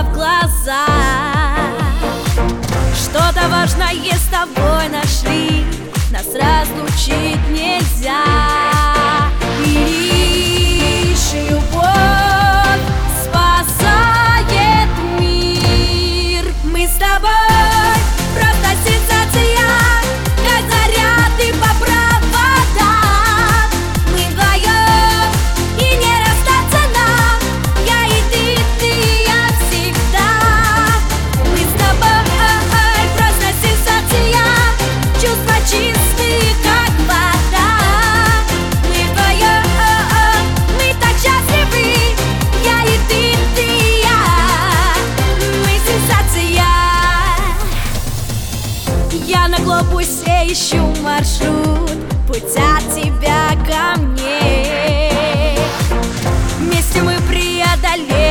в глаза. Что-то важное с тобой нашли, нас разлучить нельзя. И лишь любовь спасает мир. Мы с тобой просто сенсация, как заряды по проводам. Мы вдвоем и не расстаться нам, я и ты, я всегда. Мы с тобой просто сенсация, чувства чистые, как вода. Мы вдвоем, мы так счастливы, я и ты, я. Мы сенсация. Я на глобусе ищу маршрут, путь от тебя ко мне. Вместе мы преодолеем